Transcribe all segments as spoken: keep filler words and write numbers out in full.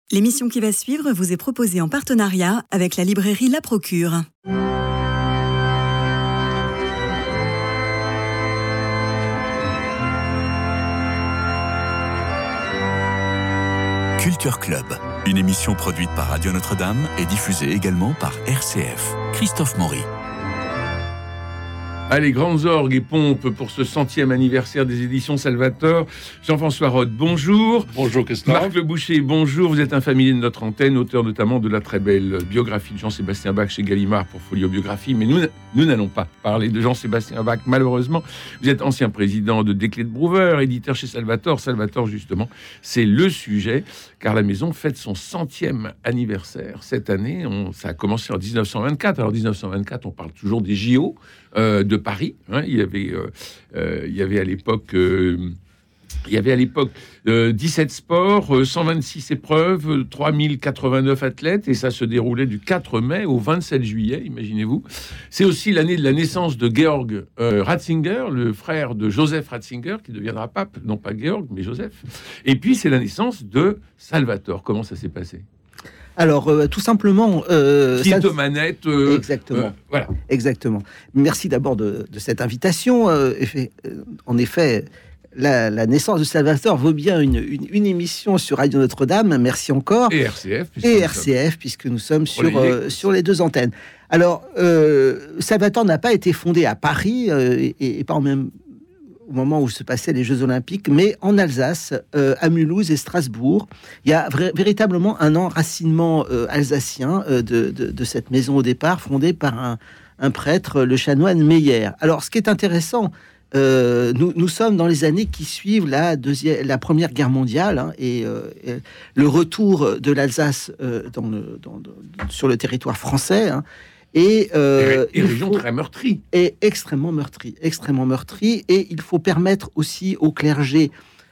L'émission qui va suivre vous est proposée en partenariat avec la librairie La Procure. Culture Club, une émission produite par Radio Notre-Dame et diffusée également par R C F. Christophe Maury. Allez, grandes orgues et pompes pour ce centième anniversaire des éditions Salvator. Jean-François Roth, bonjour. Bonjour Christophe. Marc Le Boucher, bonjour. Vous êtes un familier de notre antenne, auteur notamment de la très belle biographie de Jean-Sébastien Bach chez Gallimard pour Folio Biographie. Mais nous, nous n'allons pas parler de Jean-Sébastien Bach, malheureusement. Vous êtes ancien président de Desclés de Brouwer, éditeur chez Salvator. Salvator, justement, c'est le sujet, car la maison fête son centième anniversaire cette année. On, ça a commencé en dix-neuf cent vingt-quatre. Alors, dix-neuf cent vingt-quatre, on parle toujours des J O. Euh, de Paris, hein, il y avait, euh, euh, il y avait à l'époque, euh, il y avait à l'époque euh, dix-sept sports, euh, cent vingt-six épreuves, euh, trois mille quatre-vingt-neuf athlètes, et ça se déroulait du quatre mai au vingt-sept juillet, imaginez-vous. C'est aussi l'année de la naissance de Georg euh, Ratzinger, le frère de Joseph Ratzinger, qui deviendra pape, non pas Georg, mais Joseph. Et puis c'est la naissance de Salvator. Comment ça s'est passé ? Alors, euh, tout simplement... Euh, Qui est aux manettes. Euh, exactement. Euh, voilà. Exactement. Merci d'abord de, de cette invitation. Euh, effet, euh, en effet, la, la naissance de Salvator vaut bien une, une, une émission sur Radio Notre-Dame. Merci encore. Et R C F. Et R C F, puisque nous sommes sur, euh, sur les deux antennes. Alors, euh, Salvator n'a pas été fondé à Paris, euh, et, et pas en même... au moment où se passaient les Jeux Olympiques, mais en Alsace, euh, à Mulhouse et Strasbourg. Il y a vra- véritablement un enracinement euh, alsacien euh, de, de, de cette maison au départ, fondée par un, un prêtre, le chanoine Meyer. Alors, ce qui est intéressant, euh, nous, nous sommes dans les années qui suivent la, deuxième, la Première Guerre mondiale, hein, et, euh, et le retour de l'Alsace euh, dans le, dans, dans, sur le territoire français, hein. Et, euh, et, et région faut, très meurtrie. Et extrêmement meurtrie, extrêmement meurtrie. Et il faut permettre aussi au clergé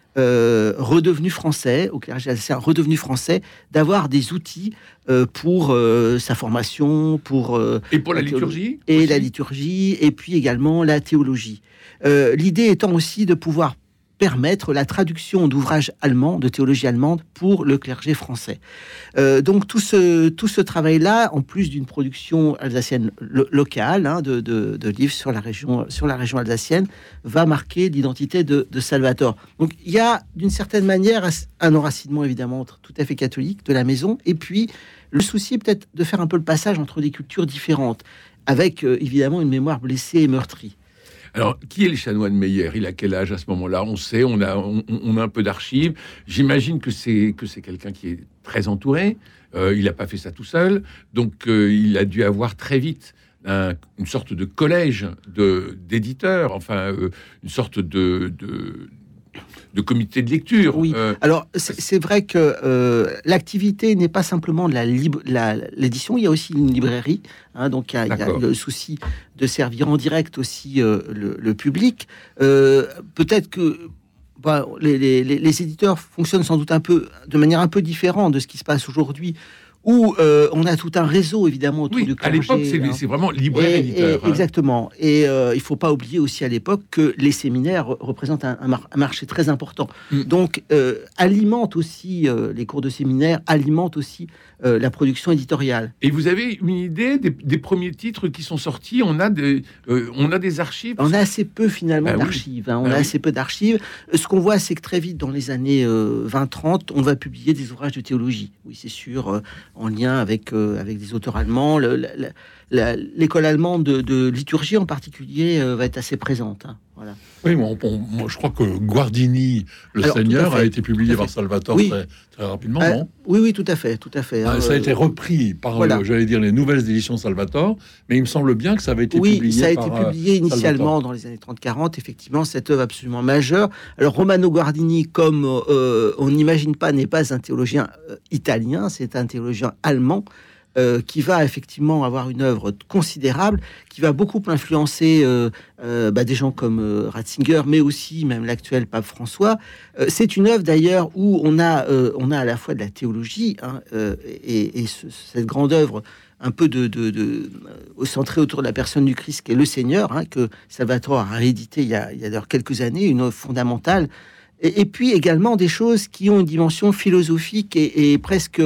euh, redevenu français, au clergé alsacien redevenu français, d'avoir des outils euh, pour euh, sa formation, pour... Euh, et pour la, la liturgie Et aussi. la liturgie, et puis également la théologie. Euh, l'idée étant aussi de pouvoir permettre la traduction d'ouvrages allemands, de théologie allemande, pour le clergé français. Euh, donc tout ce, tout ce travail-là, en plus d'une production alsacienne lo- locale, hein, de, de, de livres sur la, région, sur la région alsacienne, va marquer l'identité de, de Salvator. Donc il y a d'une certaine manière un enracinement évidemment tout à fait catholique de la maison, et puis le souci peut-être de faire un peu le passage entre des cultures différentes, avec euh, évidemment une mémoire blessée et meurtrie. Alors, qui est le chanoine Meyer ? Il a quel âge à ce moment-là ? On sait, on a, on, on a un peu d'archives. J'imagine que c'est, que c'est quelqu'un qui est très entouré. Euh, il n'a pas fait ça tout seul. Donc, euh, il a dû avoir très vite un, une sorte de collège de, d'éditeurs, enfin, euh, une sorte de... de de comité de lecture. Oui. Euh, Alors c'est, c'est vrai que euh, l'activité n'est pas simplement de la, lib- la l'édition. Il y a aussi une librairie. Hein, donc il y, y a le souci de servir en direct aussi euh, le, le public. Euh, peut-être que bah, les, les, les éditeurs fonctionnent sans doute un peu de manière un peu différente de ce qui se passe aujourd'hui, où euh, on a tout un réseau, évidemment, autour oui, du clergé. À l'époque, c'est, hein. c'est vraiment libraire-éditeur. Hein. Exactement. Et euh, il ne faut pas oublier aussi à l'époque que les séminaires représentent un, un, mar- un marché très important. Mm. Donc, euh, alimentent aussi, euh, les cours de séminaire alimentent aussi euh, la production éditoriale. Et vous avez une idée des, des premiers titres qui sont sortis ? On a des, euh, on a des archives ? On a assez peu, finalement, ah, d'archives. Oui. Hein. On ah, a oui. assez peu d'archives. Ce qu'on voit, c'est que très vite, dans les années euh, vingt trente, on va publier des ouvrages de théologie. Oui, c'est sûr, euh, en lien avec, euh, avec des auteurs allemands. Le, la, la, l'école allemande de, de liturgie, en particulier, euh, va être assez présente. Hein. Voilà. Oui, moi, on, moi, je crois que Guardini, le Alors, Seigneur, a été publié par Salvator oui. très, très rapidement, euh, non ? Oui, oui, tout à fait, tout à fait. Ah, hein, ça a été repris par, voilà. euh, j'allais dire, les nouvelles éditions Salvator, mais il me semble bien que ça avait été oui, publié ça a par, été publié initialement Salvator. Dans les années trente quarante, effectivement, cette œuvre absolument majeure. Alors, Romano Guardini, comme euh, on n'imagine pas, n'est pas un théologien euh, italien, c'est un théologien allemand, Euh, qui va effectivement avoir une œuvre considérable, qui va beaucoup influencer euh, euh, bah, des gens comme euh, Ratzinger, mais aussi même l'actuel pape François. Euh, c'est une œuvre d'ailleurs où on a, euh, on a à la fois de la théologie hein, euh, et, et ce, cette grande œuvre un peu de, de, de, de centrée autour de la personne du Christ qui est le Seigneur, hein, que Salvator a réédité il y a, il y a d'ailleurs quelques années, une œuvre fondamentale. Et, et puis également des choses qui ont une dimension philosophique et, et presque,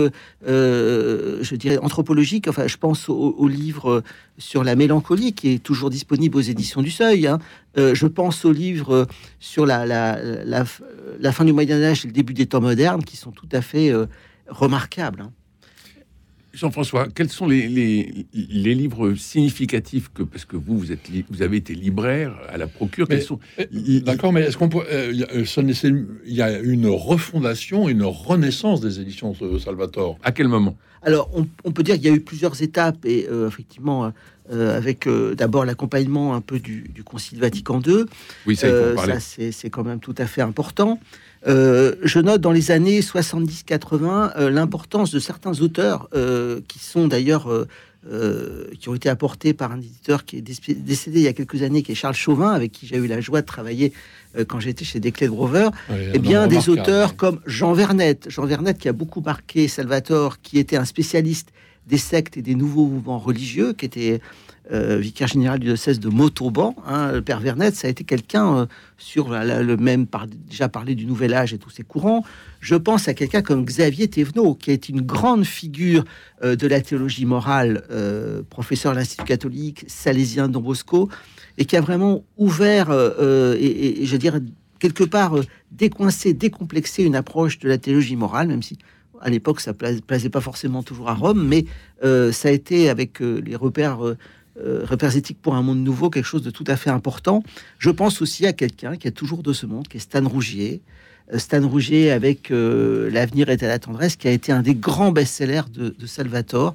euh, je dirais, anthropologique. Enfin, je pense au, au livre sur la mélancolie qui est toujours disponible aux éditions du Seuil. Hein. Euh, je pense au livre sur la, la, la, la fin du Moyen-Âge et le début des temps modernes qui sont tout à fait euh, remarquables. Hein. Jean-François, quels sont les, les, les livres significatifs que, parce que vous, vous, êtes li, vous avez été libraire à la Procure, mais, quels sont... D'accord, mais est-ce qu'on peut... Il euh, y a une refondation, une renaissance des éditions de Salvatore. À quel moment? Alors, on, on peut dire qu'il y a eu plusieurs étapes, et euh, effectivement, euh, avec euh, d'abord l'accompagnement un peu du, du Concile Vatican deux. Oui, ça, il faut en parler. Ça, c'est, c'est quand même tout à fait important. Euh, je note dans les années soixante-dix quatre-vingts euh, l'importance de certains auteurs euh, qui sont d'ailleurs euh, euh, qui ont été apportés par un éditeur qui est décédé il y a quelques années, qui est Charles Chauvin, avec qui j'ai eu la joie de travailler euh, quand j'étais chez Desclés de Brouwer. Oui, et bien des auteurs comme Jean Vernet, Jean Vernet qui a beaucoup marqué Salvatore, qui était un spécialiste des sectes et des nouveaux mouvements religieux, qui était Euh, vicaire général du diocèse de Montauban, hein, le père Vernet, ça a été quelqu'un euh, sur la, la, le même, par, déjà parlé du Nouvel Âge et tous ses courants. Je pense à quelqu'un comme Xavier Thévenot, qui est une grande figure euh, de la théologie morale, euh, professeur à l'Institut catholique, salésien de Don Bosco, et qui a vraiment ouvert, euh, et, et, et je dirais, quelque part, euh, décoincé, décomplexé une approche de la théologie morale, même si à l'époque ça ne plaisait pas forcément toujours à Rome, mais euh, ça a été, avec euh, les repères... Euh, Euh, repères éthiques pour un monde nouveau, quelque chose de tout à fait important. Je pense aussi à quelqu'un qui est toujours de ce monde, qui est Stan Rougier. Euh, Stan Rougier avec euh, L'avenir est à la tendresse, qui a été un des grands best-sellers de, de Salvatore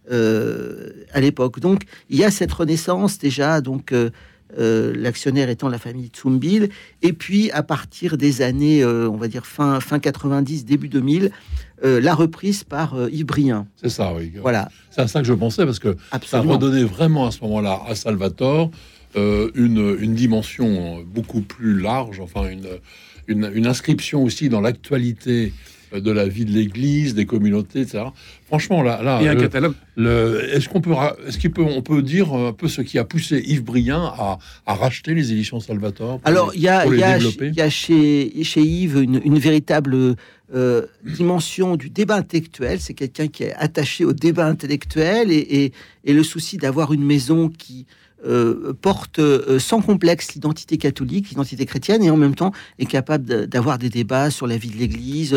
euh, à l'époque. Donc, il y a cette renaissance déjà, donc euh, euh, l'actionnaire étant la famille Zumbil, et puis à partir des années, euh, on va dire fin, fin quatre-vingt-dix, début deux mille, Euh, la reprise par euh, Yves Briand. C'est ça, oui. Voilà. C'est à ça que je pensais, parce que Absolument. Ça redonnait vraiment à ce moment-là à Salvatore euh, une, une dimension beaucoup plus large, enfin une, une, une inscription aussi dans l'actualité de la vie de l'Église, des communautés, et cetera. Franchement, là, là, il y a un le, catalogue. Le, est-ce qu'on peut, est-ce qu'il peut, on peut dire un peu ce qui a poussé Yves Briand à, à racheter les éditions Salvatore? Alors, il y a, il y a, il y a chez, chez Yves une, une véritable euh, dimension du débat intellectuel. C'est quelqu'un qui est attaché au débat intellectuel et, et, et le souci d'avoir une maison qui Euh, porte euh, sans complexe l'identité catholique, l'identité chrétienne, et en même temps est capable de, d'avoir des débats sur la vie de l'Église,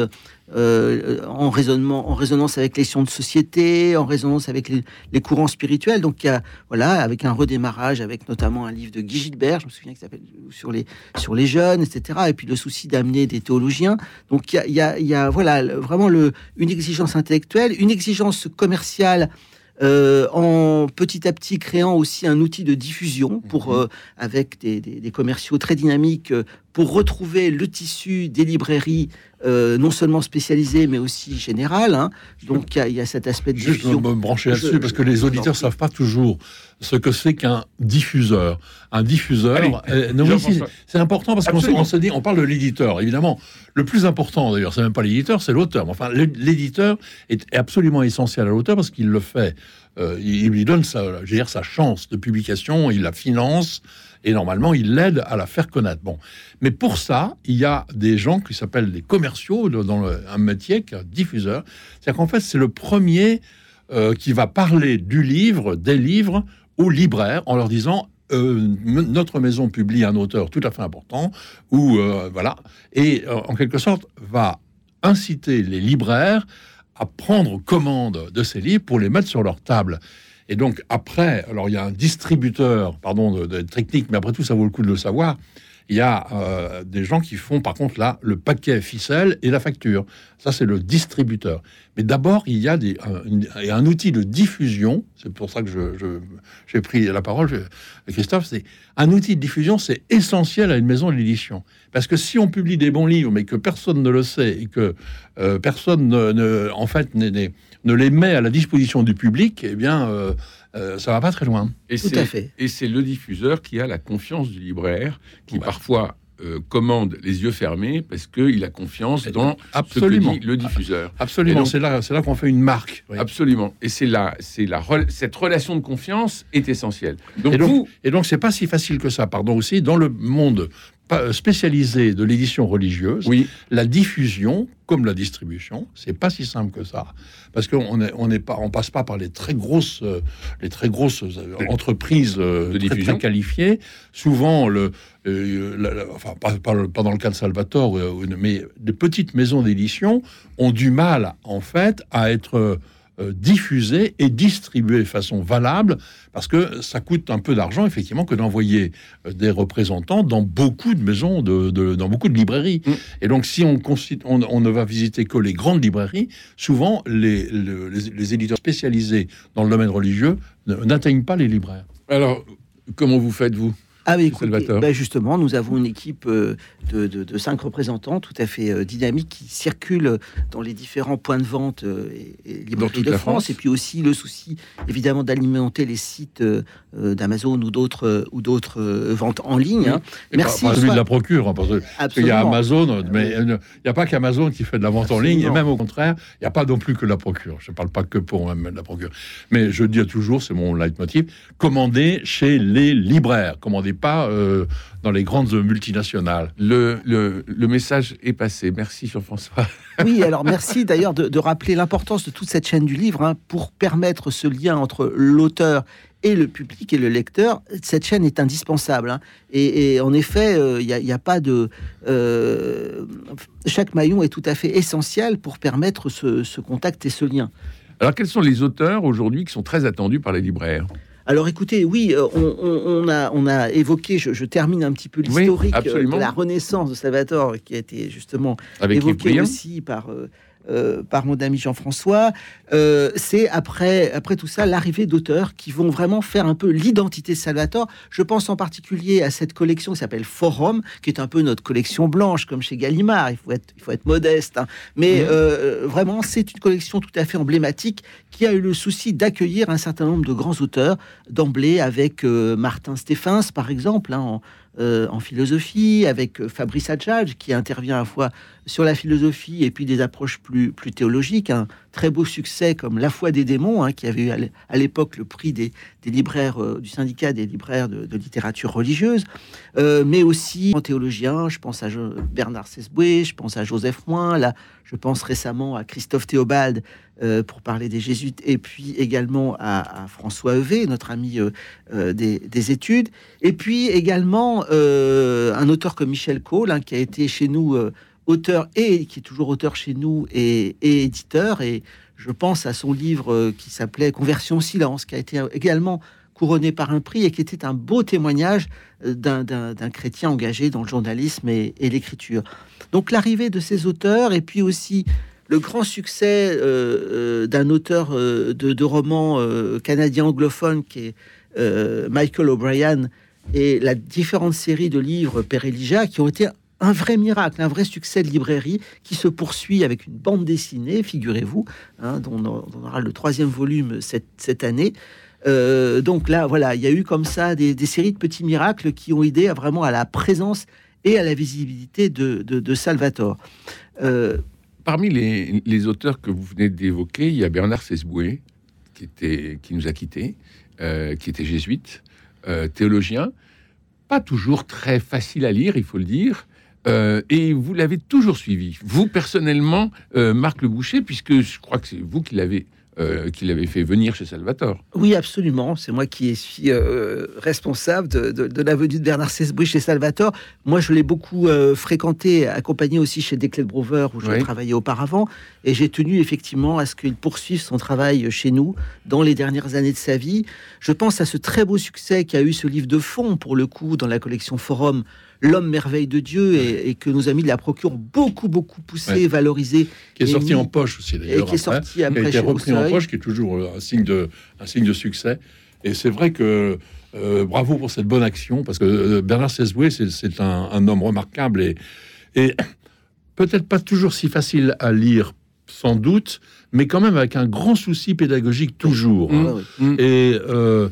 euh, en raisonnement, en résonance avec les questions de société, en résonance avec les, les courants spirituels. Donc il y a, voilà, avec un redémarrage, avec notamment un livre de Guy Gilbert, je me souviens, qui s'appelle sur les sur les jeunes, et cetera. Et puis le souci d'amener des théologiens. Donc il y a, il y a, il y a voilà, vraiment le, une exigence intellectuelle, une exigence commerciale. Euh, en petit à petit créant aussi un outil de diffusion pour euh, avec des, des, des commerciaux très dynamiques euh, pour retrouver le tissu des librairies euh, non seulement spécialisées mais aussi générales. Hein. Donc il y, y a cet aspect de Juste diffusion. me brancher là-dessus je, parce que les auditeurs ne savent pas toujours ce que c'est qu'un diffuseur. Un diffuseur, Allez, euh, non, oui, c'est, c'est important parce qu'on se, on se dit, on parle de l'éditeur, évidemment. Le plus important d'ailleurs, c'est même pas l'éditeur, c'est l'auteur. Enfin, l'éditeur est absolument essentiel à l'auteur parce qu'il le fait. Euh, il lui donne sa, je veux dire, sa chance de publication, il la finance et normalement il l'aide à la faire connaître. Bon, mais pour ça, il y a des gens qui s'appellent des commerciaux dans le, un métier qui est un diffuseur. C'est-à-dire qu'en fait, c'est le premier euh, qui va parler du livre, des livres aux libraires en leur disant euh, notre maison publie un auteur tout à fait important, ou euh, voilà, et euh, en quelque sorte va inciter les libraires à prendre commande de ces livres pour les mettre sur leur table. Et donc après, alors il y a un distributeur, pardon de, de technique, mais après tout ça vaut le coup de le savoir. Il y a euh, des gens qui font par contre là le paquet ficelle et la facture. Ça c'est le distributeur. Mais d'abord il y a des, un, un outil de diffusion. C'est pour ça que je, je, j'ai pris la parole, je, Christophe. C'est un outil de diffusion, c'est essentiel à une maison d'édition. Parce que si on publie des bons livres, mais que personne ne le sait et que euh, personne ne, ne, en fait ne, ne, ne les met à la disposition du public, eh bien euh, Euh, ça va pas très loin. Et Tout c'est, à fait. Et c'est le diffuseur qui a la confiance du libraire, qui ouais. parfois euh, commande les yeux fermés parce qu'il a confiance dans Absolument. ce que dit le diffuseur. Absolument, donc, c'est, là, c'est là qu'on fait une marque. Oui. Absolument. Et c'est là, c'est la, cette relation de confiance est essentielle. Donc, et, donc, vous... et donc, c'est pas si facile que ça, pardon, aussi, dans le monde spécialisé de l'édition religieuse, oui. la diffusion comme la distribution, c'est pas si simple que ça, parce qu'on est, on est pas, on passe pas par les très grosses, euh, les très grosses euh, entreprises euh, de très, diffusion très qualifiées. Souvent, le, euh, la, la, enfin pas, pas, pas dans le cas de Salvatore, euh, mais des petites maisons d'édition ont du mal, en fait, à être euh, Euh, diffusé et distribué de façon valable, parce que ça coûte un peu d'argent, effectivement, que d'envoyer euh, des représentants dans beaucoup de maisons, de, de, dans beaucoup de librairies. Mmh. Et donc, si on, on, on ne va visiter que les grandes librairies, souvent, les, les, les, les éditeurs spécialisés dans le domaine religieux n'atteignent pas les libraires. Alors, comment vous faites, vous ? Ah oui, écoutez, ben justement, nous avons une équipe euh, de, de, de cinq représentants tout à fait euh, dynamique qui circulent dans les différents points de vente euh, et, et librairies de France. France. Et puis aussi le souci, évidemment, d'alimenter les sites euh, d'Amazon ou d'autres euh, ou d'autres euh, ventes en ligne. Hein. Merci. Pas, pas celui de la procure, hein, parce qu'il y a Amazon, mais il n'y a pas qu'Amazon qui fait de la vente Absolument. en ligne, et même au contraire, il n'y a pas non plus que la procure. Je ne parle pas que pour même la procure. Mais je dis toujours, c'est mon leitmotiv, commandez chez les libraires, commandez pas euh, dans les grandes multinationales. Le, le, le message est passé. Merci Jean-François. Oui, alors merci d'ailleurs de, de rappeler l'importance de toute cette chaîne du livre hein, pour permettre ce lien entre l'auteur et le public et le lecteur. Cette chaîne est indispensable. Hein. Et, et en effet, il euh, n'y a, a pas de... Euh, chaque maillon est tout à fait essentiel pour permettre ce, ce contact et ce lien. Alors, quels sont les auteurs aujourd'hui qui sont très attendus par les libraires ? Alors écoutez, oui, on, on, on, a, on a évoqué, je, je termine un petit peu l'historique oui, de la renaissance de Salvatore, qui a été justement Avec évoqué aussi par... Euh, Euh, par mon ami Jean-François, euh, c'est après, après tout ça l'arrivée d'auteurs qui vont vraiment faire un peu l'identité de Salvatore. Je pense en particulier à cette collection qui s'appelle Forum, qui est un peu notre collection blanche, comme chez Gallimard. Il faut être, il faut être modeste, hein. Mais mmh. euh, vraiment, c'est une collection tout à fait emblématique qui a eu le souci d'accueillir un certain nombre de grands auteurs d'emblée, avec euh, Martin Stephens, par exemple, hein, en, Euh, en philosophie, avec euh, Fabrice Adjadj, qui intervient à la fois sur la philosophie et puis des approches plus, plus théologiques. Un très beau succès comme La foi des démons, hein, qui avait eu à l'époque le prix des, des libraires, euh, du syndicat des libraires de, de littérature religieuse, euh, mais aussi en théologien. Je pense à jo- Bernard Sesboué, je pense à Joseph Moin, là, je pense récemment à Christophe Théobald, Euh, pour parler des jésuites, et puis également à, à François Heuvet, notre ami euh, euh, des, des études, et puis également euh, un auteur comme Michel Cole, hein, qui a été chez nous euh, auteur, et qui est toujours auteur chez nous, et, et éditeur, et je pense à son livre euh, qui s'appelait Conversion au silence, qui a été également couronné par un prix, et qui était un beau témoignage euh, d'un, d'un, d'un chrétien engagé dans le journalisme et, et l'écriture. Donc l'arrivée de ces auteurs, et puis aussi le grand succès euh, euh, d'un auteur euh, de, de romans euh, canadien anglophone qui est euh, Michael O'Brien, et la différente série de livres Père Elijah, qui ont été un vrai miracle, un vrai succès de librairie, qui se poursuit avec une bande dessinée, figurez-vous, hein, dont on aura le troisième volume cette, cette année. Euh, donc là, voilà, il y a eu comme ça des, des séries de petits miracles qui ont aidé à, vraiment à la présence et à la visibilité de, de, de Salvatore. Euh, Parmi les, les auteurs que vous venez d'évoquer, il y a Bernard Sesboué, qui, était, qui nous a quittés, euh, qui était jésuite, euh, théologien, pas toujours très facile à lire, il faut le dire, euh, et vous l'avez toujours suivi. Vous, personnellement, euh, Marc Le Boucher, puisque je crois que c'est vous qui l'avez Euh, qu'il avait fait venir chez Salvatore. Oui, absolument. C'est moi qui suis euh, responsable de, de, de la venue de Bernard Sesboué chez Salvatore. Moi, je l'ai beaucoup euh, fréquenté, accompagné aussi chez Declet Brover, où je oui. travaillais auparavant. Et j'ai tenu effectivement à ce qu'il poursuive son travail chez nous dans les dernières années de sa vie. Je pense à ce très beau succès qu'a eu ce livre de fond, pour le coup, dans la collection Forum, L'homme merveille de Dieu, et, et que nos amis de la procure beaucoup, beaucoup poussé, ouais. valorisé. Qui est sorti mis, en poche aussi, d'ailleurs. Et qui est sorti après, après qui a été repris en poche, qui est toujours un signe de, un signe de succès. Et c'est vrai que euh, bravo pour cette bonne action, parce que euh, Bernard Sesboué, c'est, c'est un, un homme remarquable, et, et peut-être pas toujours si facile à lire, sans doute, mais quand même avec un grand souci pédagogique toujours. Mmh, hein. mmh. Et... Euh,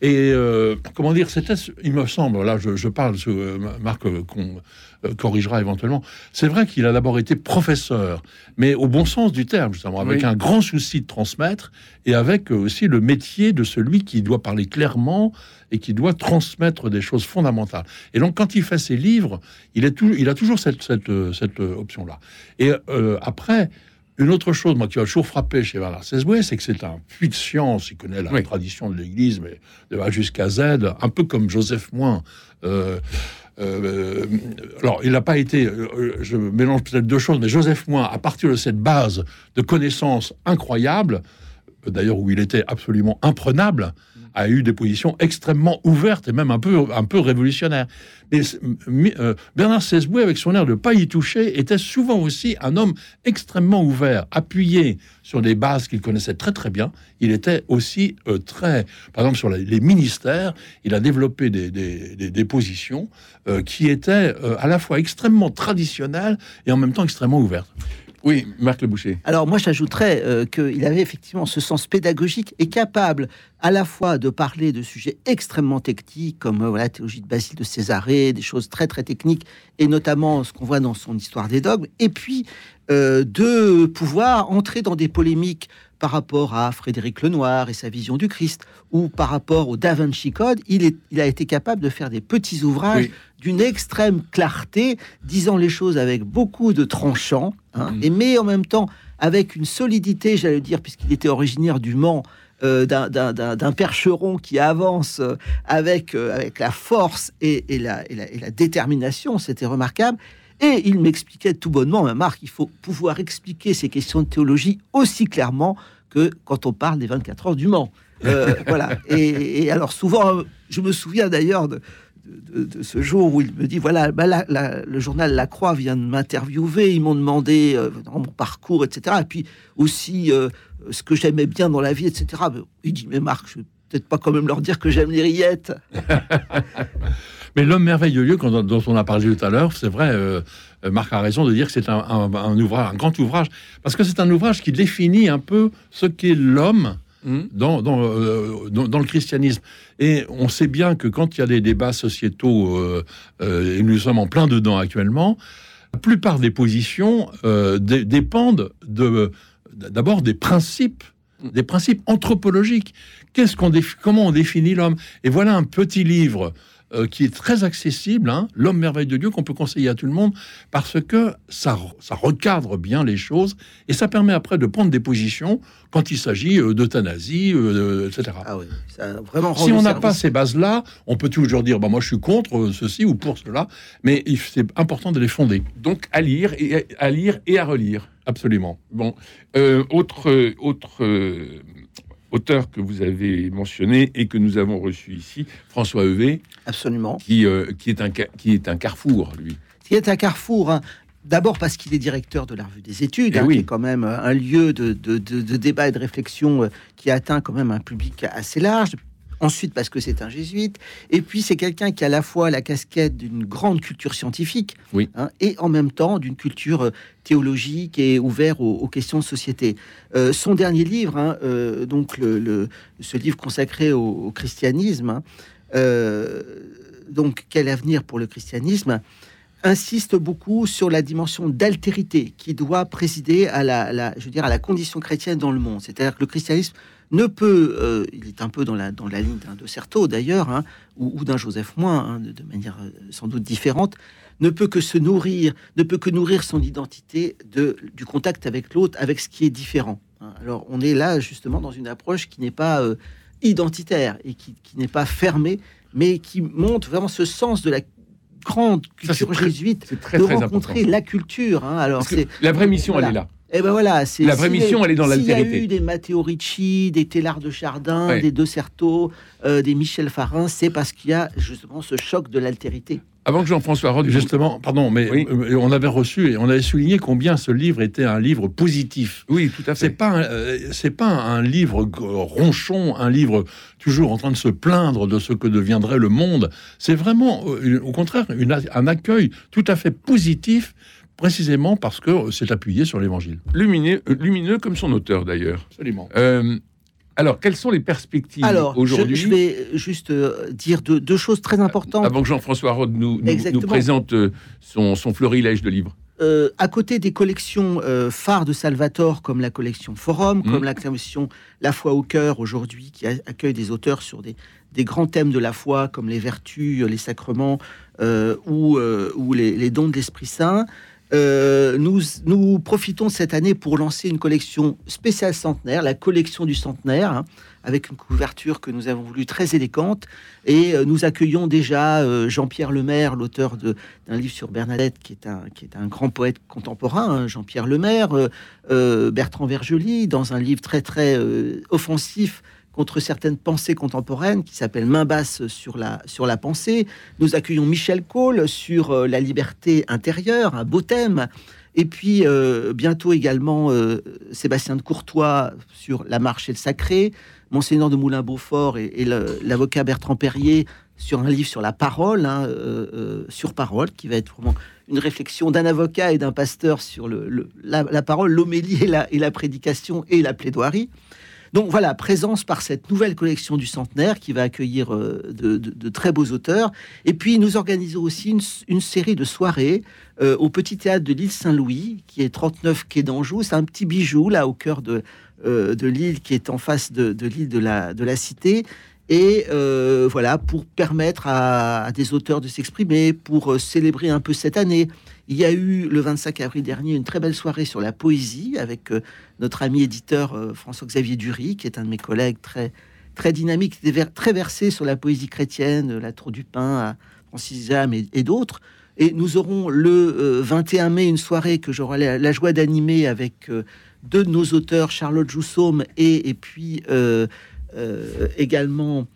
Et euh, comment dire, c'était, il me semble, là je, je parle, euh, Marc euh, qu'on, euh, corrigera éventuellement, c'est vrai qu'il a d'abord été professeur, mais au bon sens du terme, justement, avec oui. un grand souci de transmettre, et avec euh, aussi le métier de celui qui doit parler clairement et qui doit transmettre des choses fondamentales. Et donc quand il fait ses livres, il, est tout, il a toujours cette, cette, cette option-là. Et euh, après... Une autre chose, moi, qui m'a toujours frappé chez Bernard Sesboué, c'est que c'est un puits de science. Il connaît la oui. tradition de l'Église, mais de A jusqu'à Z, un peu comme Joseph Moin. Euh, euh, alors, il n'a pas été... Euh, je mélange peut-être deux choses, mais Joseph Moin, à partir de cette base de connaissances incroyables, d'ailleurs où il était absolument imprenable, a eu des positions extrêmement ouvertes et même un peu, un peu révolutionnaires. Mais euh, Bernard Sesboué, avec son air de ne pas y toucher, était souvent aussi un homme extrêmement ouvert, appuyé sur des bases qu'il connaissait très très bien. Il était aussi euh, très... Par exemple, sur les, les ministères, il a développé des, des, des, des positions euh, qui étaient euh, à la fois extrêmement traditionnelles et en même temps extrêmement ouvertes. Oui, Marc Le Boucher. Alors moi, j'ajouterais euh, qu'il avait effectivement ce sens pédagogique et capable à la fois de parler de sujets extrêmement techniques comme euh, la théologie de Basile de Césarée, des choses très très techniques, et notamment ce qu'on voit dans son Histoire des dogmes, et puis euh, de pouvoir entrer dans des polémiques par rapport à Frédéric Lenoir et sa vision du Christ, ou par rapport au Da Vinci Code. Il, est, il a été capable de faire des petits ouvrages oui. d'une extrême clarté, disant les choses avec beaucoup de tranchants, hein, mmh. et mais en même temps avec une solidité, j'allais dire, puisqu'il était originaire du Mans, euh, d'un, d'un, d'un, d'un percheron qui avance euh, avec, euh, avec la force et, et, la, et, la, et la détermination. C'était remarquable. Et il m'expliquait tout bonnement, mais Marc, il faut pouvoir expliquer ces questions de théologie aussi clairement que quand on parle des vingt-quatre heures du Mans. Euh, voilà. Et, et alors souvent, je me souviens d'ailleurs de, de, de ce jour où il me dit, voilà, bah la, la, le journal La Croix vient de m'interviewer, ils m'ont demandé euh, dans mon parcours, et cetera. Et puis aussi euh, ce que j'aimais bien dans la vie, et cetera. Mais il dit, mais Marc, je vais peut-être pas quand même leur dire que j'aime les rillettes. Mais L'Homme merveille de Dieu, dont on a parlé tout à l'heure, c'est vrai, euh, Marc a raison de dire que c'est un, un, un, ouvrage, un grand ouvrage, parce que c'est un ouvrage qui définit un peu ce qu'est l'homme mmh. dans, dans, euh, dans, dans le christianisme. Et on sait bien que quand il y a des débats sociétaux, euh, euh, et nous sommes en plein dedans actuellement, la plupart des positions euh, d- dépendent de, d'abord des principes, des principes anthropologiques. Qu'est-ce qu'on défi- comment on définit l'homme ? Et voilà un petit livre Euh, qui est très accessible, hein, L'Homme merveille de Dieu, qu'on peut conseiller à tout le monde, parce que ça, ça recadre bien les choses, et ça permet après de prendre des positions quand il s'agit euh, d'euthanasie, euh, et cetera. Ah oui, ça a vraiment si on n'a pas ces bases-là, on peut toujours dire, bah, moi je suis contre ceci ou pour cela, mais c'est important de les fonder. Donc à lire et à, lire et à relire. Absolument. Bon, euh, autre... autre euh... auteur que vous avez mentionné et que nous avons reçu ici, François Heuvet. Absolument. Qui, euh, qui, est un, qui est un carrefour, lui. Qui est un carrefour, hein. D'abord parce qu'il est directeur de la Revue des Études, hein, oui. qui est quand même un lieu de, de, de, de débat et de réflexion qui atteint quand même un public assez large. Ensuite, parce que c'est un jésuite. Et puis, c'est quelqu'un qui a à la fois la casquette d'une grande culture scientifique, oui. hein, et en même temps d'une culture théologique et ouvert aux, aux questions de société. Euh, son dernier livre, hein, euh, donc le, le, ce livre consacré au, au christianisme, hein, euh, donc quel avenir pour le christianisme, insiste beaucoup sur la dimension d'altérité qui doit présider à la, la, je veux dire, à la condition chrétienne dans le monde. C'est-à-dire que le christianisme ne peut, euh, il est un peu dans la, dans la ligne d'un de Certeau d'ailleurs, hein, ou, ou d'un Joseph Moin, hein, de, de manière euh, sans doute différente, ne peut que se nourrir, ne peut que nourrir son identité de, du contact avec l'autre, avec ce qui est différent. Hein. Alors on est là justement dans une approche qui n'est pas euh, identitaire et qui, qui n'est pas fermée, mais qui montre vraiment ce sens de la grande culture Ça, jésuite, c'est très, de très rencontrer important. La culture. Hein. Alors c'est la vraie mission, voilà. elle est là. Et ben voilà, c'est la vraie si mission, les, elle est dans l'altérité. S'il y a eu des Matteo Ricci, des Télard de Chardin, ouais. des De Certeau, euh, des Michel Farin, c'est parce qu'il y a justement ce choc de l'altérité. Avant que Jean-François Rode... Justement, pardon, mais oui. on avait reçu et on avait souligné combien ce livre était un livre positif. Oui, tout à fait. C'est pas, un, euh, c'est pas un livre ronchon, un livre toujours en train de se plaindre de ce que deviendrait le monde. C'est vraiment, euh, au contraire, une, un accueil tout à fait positif, précisément parce que c'est appuyé sur l'Évangile. Lumineux, lumineux comme son auteur, d'ailleurs. Absolument. Euh, Alors, quelles sont les perspectives Alors, aujourd'hui? je, je vais juste euh, dire deux, deux choses très importantes. Avant que Jean-François Rode nous, nous, nous présente euh, son, son florilège de livres. Euh, à côté des collections euh, phares de Salvatore, comme la collection Forum, mmh. comme la collection La foi au cœur aujourd'hui, qui a, accueille des auteurs sur des, des grands thèmes de la foi, comme les vertus, les sacrements euh, ou, euh, ou les, les dons de l'Esprit Saint, euh, nous, nous profitons cette année pour lancer une collection spéciale centenaire, la collection du centenaire, hein, avec une couverture que nous avons voulu très élégante. Et euh, nous accueillons déjà euh, Jean-Pierre Lemaire, l'auteur de, d'un livre sur Bernadette, qui est un, qui est un grand poète contemporain, hein, Jean-Pierre Lemaire, euh, euh, Bertrand Vergely, dans un livre très très euh, offensif contre certaines pensées contemporaines, qui s'appelle Main basse sur la, sur la pensée. Nous accueillons Michel Cole sur euh, la liberté intérieure, un beau thème. Et puis, euh, bientôt également, euh, Sébastien de Courtois sur la marche et le sacré, Monseigneur de Moulin-Beaufort et, et le, l'avocat Bertrand Perrier sur un livre sur la parole, hein, euh, euh, sur parole, qui va être vraiment une réflexion d'un avocat et d'un pasteur sur le, le, la, la parole, l'homélie et la, et la prédication et la plaidoirie. Donc voilà, présence par cette nouvelle collection du centenaire qui va accueillir euh, de, de, de très beaux auteurs. Et puis nous organisons aussi une, une série de soirées euh, au Petit Théâtre de l'île Saint-Louis, qui est trente-neuf quai d'Anjou. C'est un petit bijou là au cœur de, euh, de l'île, qui est en face de, de l'île de la, de la Cité. Et euh, voilà, pour permettre à, à des auteurs de s'exprimer, pour euh, célébrer un peu cette année. Il y a eu le vingt-cinq avril dernier une très belle soirée sur la poésie avec euh, notre ami éditeur euh, François-Xavier Dury, qui est un de mes collègues très, très dynamique, très versé sur la poésie chrétienne, la Tour du Pin, à Francis Jam et, et d'autres. Et nous aurons le euh, vingt et un mai une soirée que j'aurai la, la joie d'animer avec euh, deux de nos auteurs, Charlotte Joussaume et, et puis euh, euh, également...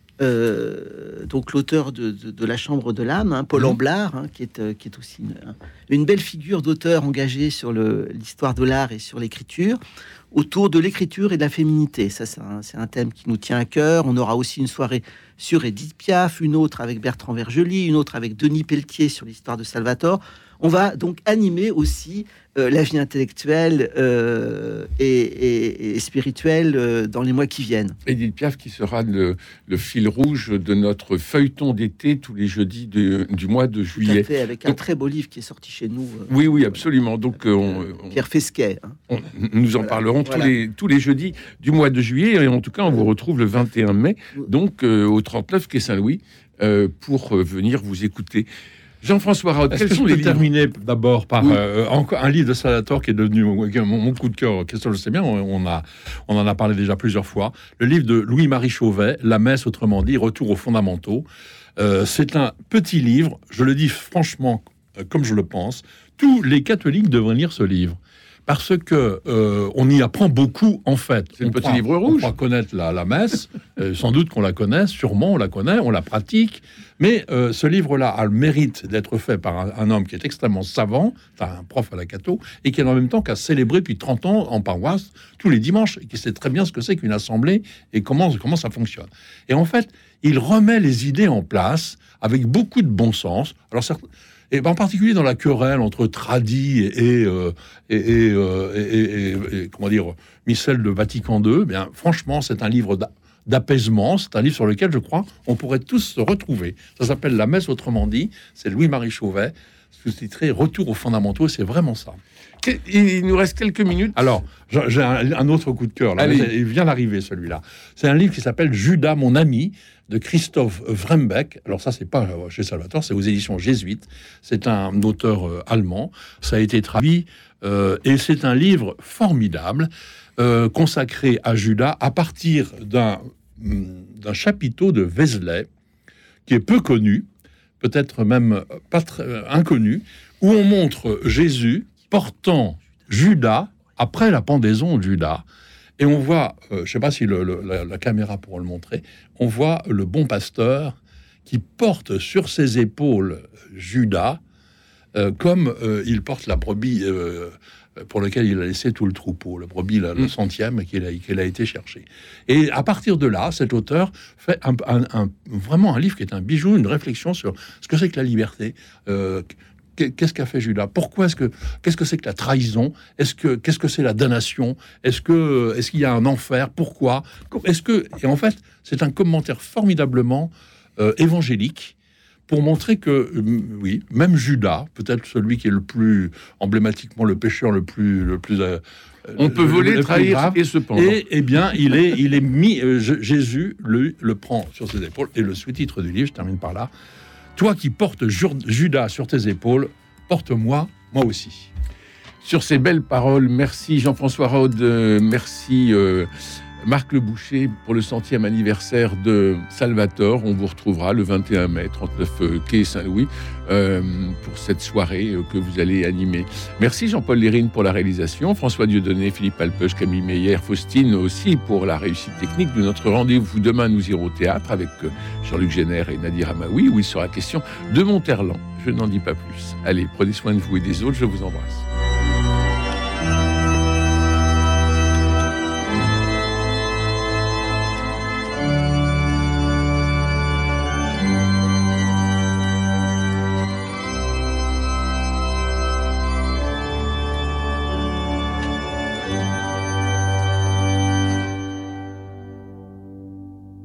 Euh, donc l'auteur de, de, de La Chambre de l'âme, hein, Paul mmh. Amblard, hein, qui, est, euh, qui est aussi une, une belle figure d'auteur engagé sur le, l'histoire de l'art et sur l'écriture, autour de l'écriture et de la féminité. Ça, c'est un, c'est un thème qui nous tient à cœur. On aura aussi une soirée sur Édith Piaf, une autre avec Bertrand Vergely, une autre avec Denis Pelletier sur l'histoire de Salvatore. On va donc animer aussi euh, la vie intellectuelle euh, et, et, et spirituelle euh, dans les mois qui viennent. Édith Piaf qui sera le, le fil rouge de notre feuilleton d'été tous les jeudis de, du mois de juillet. Tout à fait, avec donc, un très beau livre qui est sorti chez nous. Euh, oui, oui, absolument. Donc, euh, on, Pierre Fesquet. Hein. On, nous en voilà, parlerons voilà. tous, les, tous les jeudis du mois de juillet. Et en tout cas, on vous retrouve le vingt et un mai, donc euh, au trente-neuf quai Saint-Louis, euh, pour euh, venir vous écouter. Jean-François Rode, est-ce que je peux terminer d'abord par oui. euh, encore un livre de Salvatore qui est devenu mon, mon coup de cœur. Christophe le sait bien, on, on, a, on en a parlé déjà plusieurs fois. Le livre de Louis-Marie Chauvet, La Messe, autrement dit, Retour aux fondamentaux. Euh, c'est un petit livre, je le dis franchement, euh, comme je le pense. Tous les catholiques devraient lire ce livre. Parce que euh, on y apprend beaucoup, en fait. C'est le on petit croit, livre rouge. On croit connaître la, la messe, euh, sans doute qu'on la connaît, sûrement on la connaît, on la pratique. Mais euh, ce livre-là a le mérite d'être fait par un, un homme qui est extrêmement savant, un prof à la Cato, et qui en même temps qu'a célébré depuis trente ans en paroisse tous les dimanches, et qui sait très bien ce que c'est qu'une assemblée et comment, comment ça fonctionne. Et en fait, il remet les idées en place avec beaucoup de bon sens. Alors certes, et en particulier dans la querelle entre tradis et, et, euh, et, et, euh, et, et, et comment dire, missel de Vatican deux, bien, franchement, c'est un livre d'apaisement, c'est un livre sur lequel, je crois, on pourrait tous se retrouver. Ça s'appelle La Messe, autrement dit, c'est Louis-Marie Chauvet, sous-titré Retour aux fondamentaux, c'est vraiment ça. Il nous reste quelques minutes. Alors, j'ai un, un autre coup de cœur, là. Il vient d'arriver, celui-là. C'est un livre qui s'appelle Judas, mon ami, de Christoph Wrembeck. Alors ça, c'est pas chez Salvatore, c'est aux éditions Jésuites. C'est un auteur euh, allemand. Ça a été traduit euh, et c'est un livre formidable euh, consacré à Judas à partir d'un, d'un chapiteau de Vézelay qui est peu connu, peut-être même pas très, euh, inconnu, où on montre Jésus portant Judas après la pendaison de Judas. Et on voit, euh, je ne sais pas si le, le, la, la caméra pourra le montrer, on voit le bon pasteur qui porte sur ses épaules Judas, euh, comme euh, il porte la brebis euh, pour laquelle il a laissé tout le troupeau, la brebis, la, mmh. le centième qu'il a, qu'il a été chercher. Et à partir de là, cet auteur fait un, un, un, vraiment un livre qui est un bijou, une réflexion sur ce que c'est que la liberté, euh, qu'est-ce qu'a fait Judas? Pourquoi est-ce que qu'est-ce que c'est que la trahison? Est-ce que qu'est-ce que c'est la damnation? Est-ce que est-ce qu'il y a un enfer? Pourquoi? Est-ce que et en fait c'est un commentaire formidablement euh, évangélique pour montrer que euh, oui, même Judas, peut-être celui qui est le plus emblématiquement le pécheur le plus le plus euh, on peut voler, le trahir grave, et cependant. Et eh bien, il est, il est mis. Euh, Jésus le, le prend sur ses épaules. Et le sous-titre du livre, je termine par là. Toi qui portes Judas sur tes épaules, porte-moi, moi aussi. Sur ces belles paroles, merci Jean-François Rode, euh, merci euh, Marc Le Boucher pour le centième anniversaire de Salvatore. On vous retrouvera le vingt et un mai, trente-neuf euh, quai Saint-Louis, euh, pour cette soirée euh, que vous allez animer. Merci Jean-Paul Lérine pour la réalisation, François Dieudonné, Philippe Alpeuch, Camille Meyer, Faustine aussi pour la réussite technique de notre rendez-vous. Demain, nous irons au théâtre avec euh, Jean-Luc Génère et Nadir Amaoui, où il sera question de Monterland. Je n'en dis pas plus. Allez, prenez soin de vous et des autres, je vous embrasse.